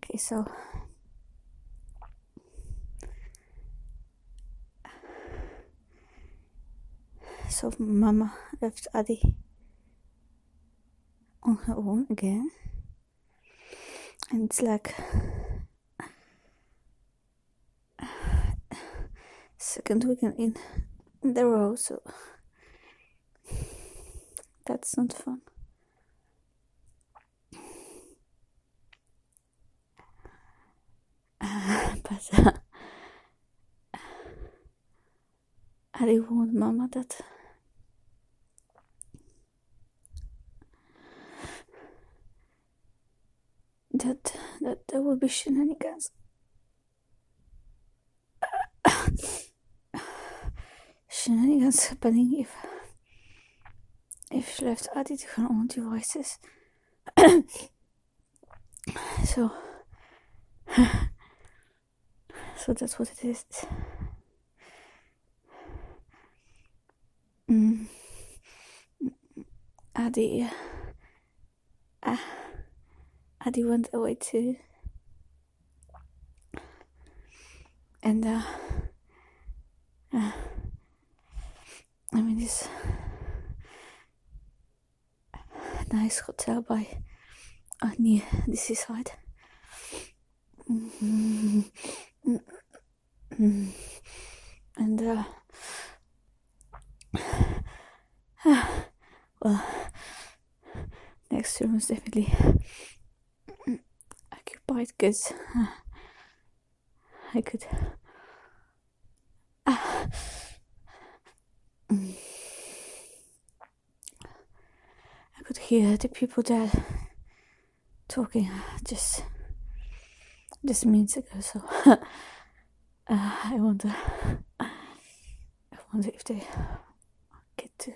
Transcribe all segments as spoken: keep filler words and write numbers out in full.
Okay, so so Mama left Adi on her own again, and it's like second weekend in, in the row, so that's not fun. Uh, but uh, Adi warned Mama that that that there will be shenanigans. Shenanigans happening if if she left Adi to her own devices. so so that's what it is. Mm. Adi uh, Adi went away too, and uh, uh I mean this nice hotel by uh, near the seaside. Mm-hmm. Mm-hmm. And uh, well, next room is definitely occupied because uh, I could uh, I could hear the people there talking just just minutes ago. So uh, I wonder, I wonder if they get to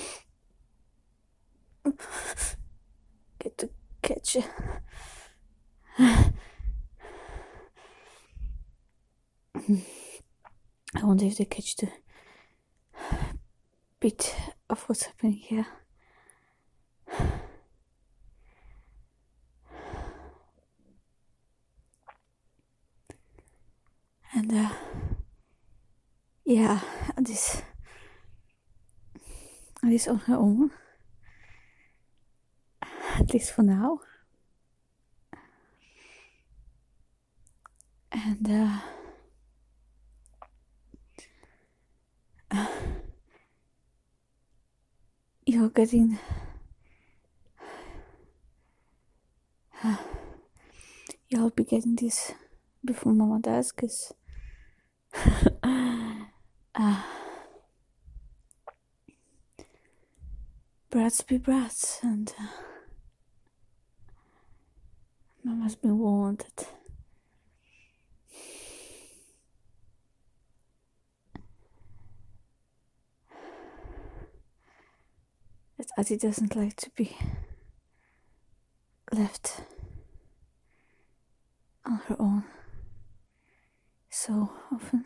get to catch it. I wonder if they catch the bit of what's happening here. And uh, yeah, this this on her own, at least for now. And uh, uh, you're getting uh, you'll be getting this before Mama does, because uh, brats be brats, and uh, Mama's been warned that that Adi doesn't like to be left on her own so often.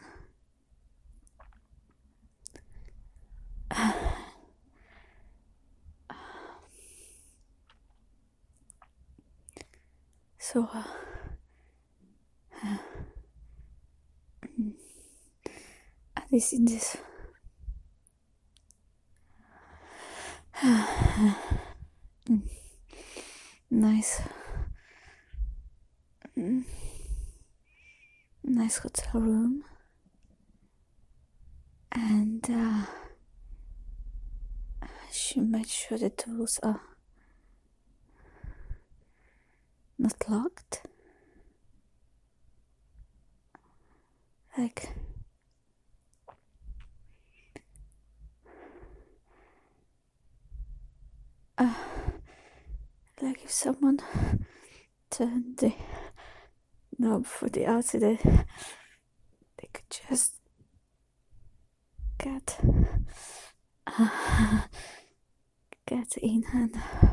So uh, uh, at least in this uh, nice mm, nice hotel room, and uh, she made sure the doors are not locked. Like uh, like if someone turned the knob for the outside, they, they could just get uh, get in and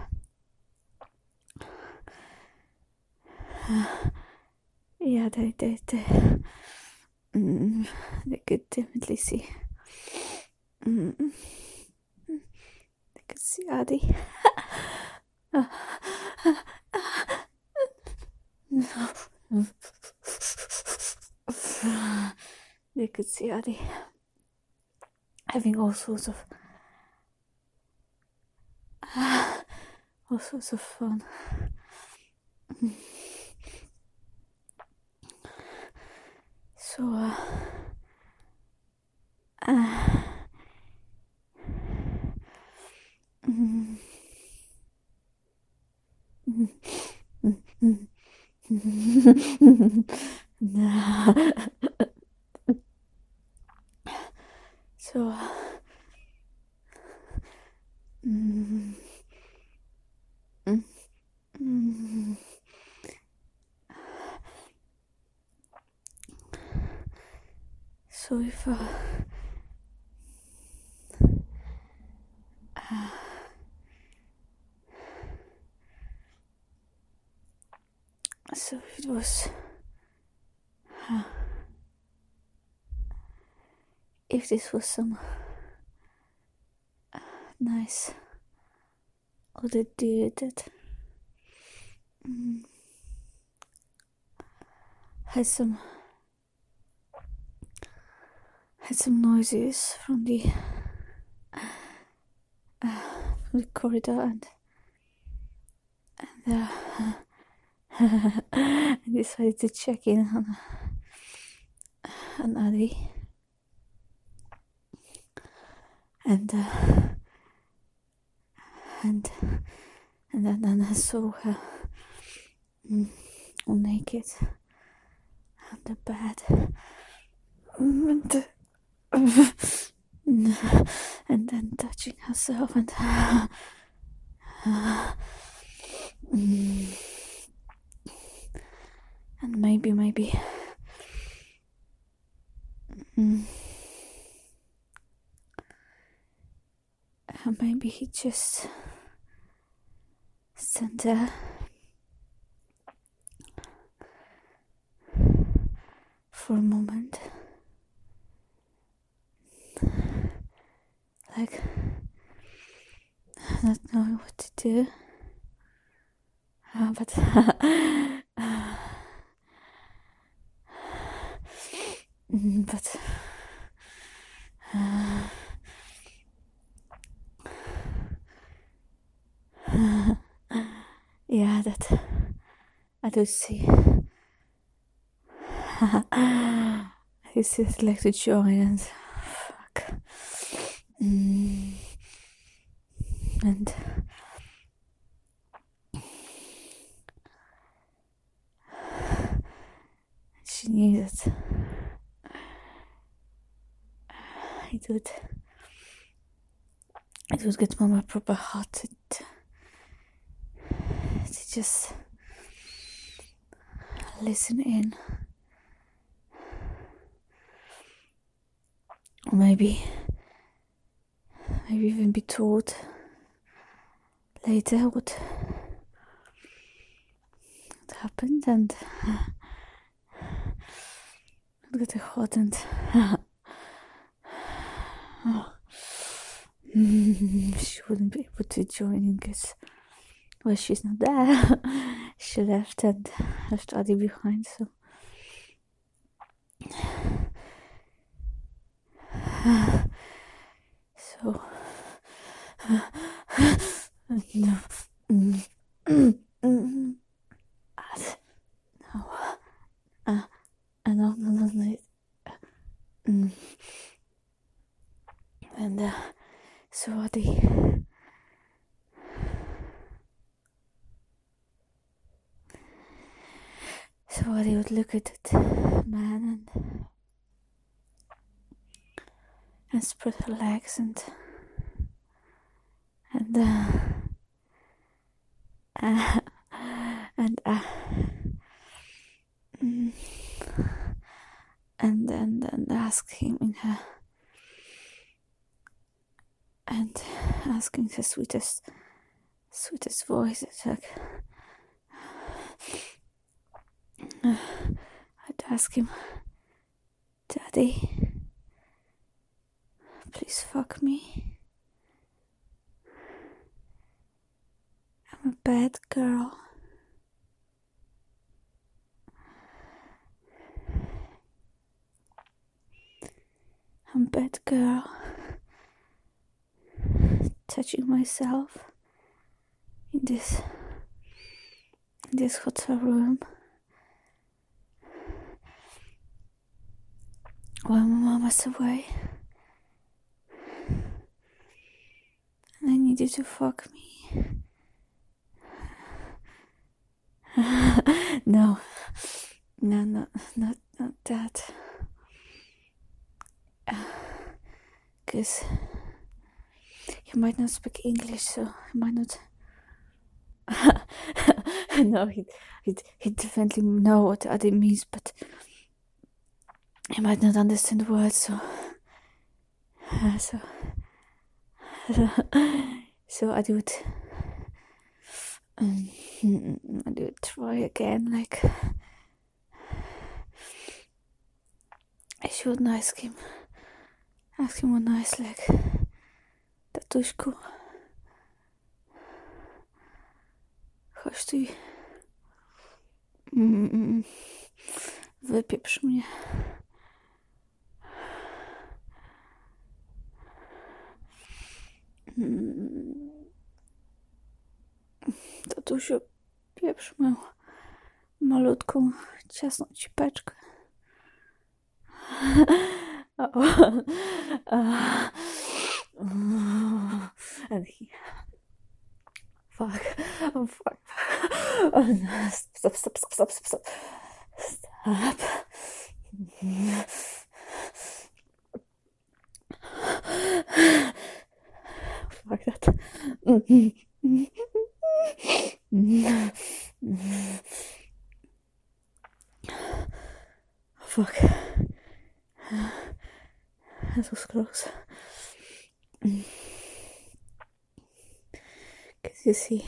uh, yeah, they they they mm, they could definitely see. Mm, they could see Adi. uh, no, could see Adi having all sorts of all sorts of fun. So uh, uh mm, mm, mm, mm. So uh, mm, mm, mm. So if uh, uh, so it was uh, if this was some uh, nice other dude that mm, had some had some noises from the uh, from the corridor and and uh, I decided to check in on on Adi, and uh, and and then, then I saw her mm, all naked on the bed, and, and then touching herself and uh, mm, and maybe maybe mm, maybe he just stand there for a moment, like not knowing what to do, uh, but uh, but uh, yeah, that I do see. I do see I'd like to join and fuck. Mm. And she knew that it would it would get Mama proper hot to, to just listen in. Or maybe maybe even be told later what, what happened, and get hot and she wouldn't be able to join in because, well, she's not there. She left and left Adi behind, so so no mm, mm, mm, no uh, no no no no mm. And uh, so Adi so Adi would look at that man and and spread her legs and and uh, uh, and uh, mm, and and and ask him in her and asking her sweetest sweetest voice. It's like uh, I'd ask him, Daddy, please fuck me. I'm a bad girl. I'm a bad girl. Touching myself in this in this hotel room while my mama's away. And I need you to fuck me. no. No, no, not, not that. Because he might not speak English, so he might not. no, he, he, he definitely know what Adi means, but he might not understand the words, so. Uh, so. so Adi would. Um, Adi would try again, like. I should ask him. Ask him one nice, like. Tatuśku, chodź tu i mm, wypieprz mnie. Mm. Tatusiu, pieprz moją malutką, ciasną cipeczkę. oh. And he, fuck, oh fuck, oh no, stop, stop, stop, stop, stop, stop, stop. Fuck that. Fuck. That was close. Because you see,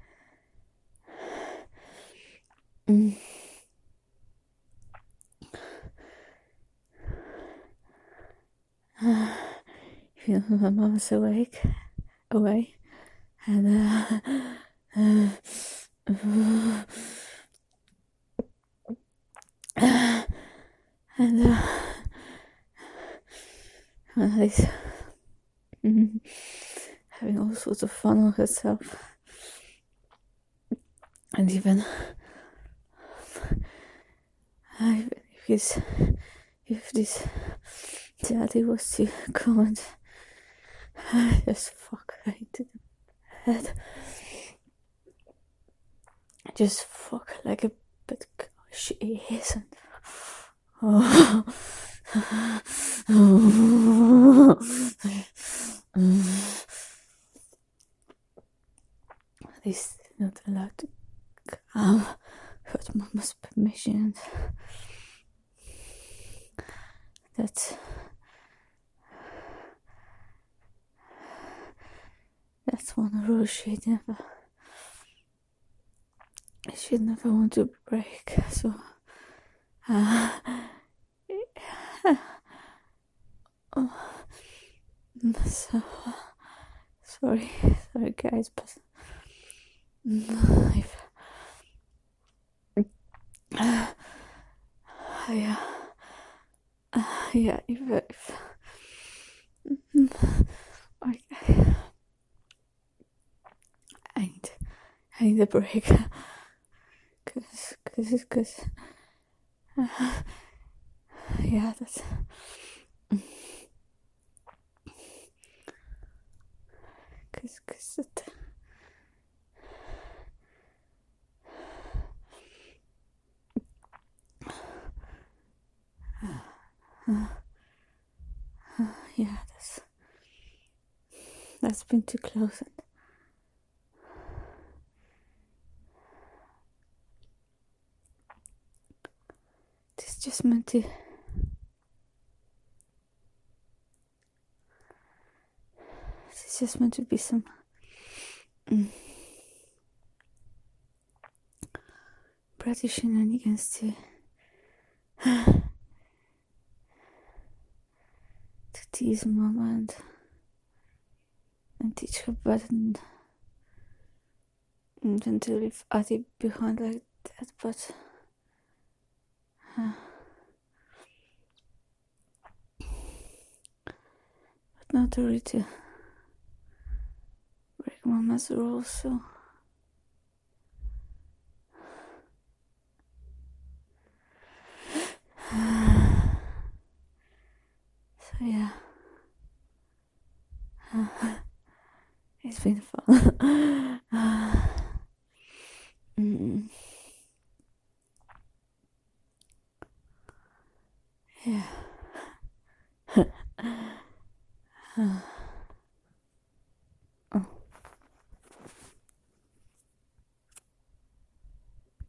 mm. uh, you know, my mom's awake, away, and uh, uh, uh, and uh, and he's mm, having all sorts of fun on herself, and even uh, even if he's, if this daddy was to come and uh, just fuck her into the head, just fuck her like a bad girl she is, and oh. He's not allowed to come without Mama's permission. That's that's one rule she never she never want to break. So uh, oh, so sorry, sorry guys, but if uh, yeah, uh, yeah, if, if I, I need, I need a break, cause, cause, cause, uh, yeah, that's. Cause, cause it, uh, uh, yeah, that's that's been too close. And it's just meant to. It's just meant to be some. Mm, British shenanigans to to tease Mama and and teach her better, and, and then to leave Adi behind like that. But uh, not really to break Mama's rules, so so yeah. It's been fun. mm. Yeah.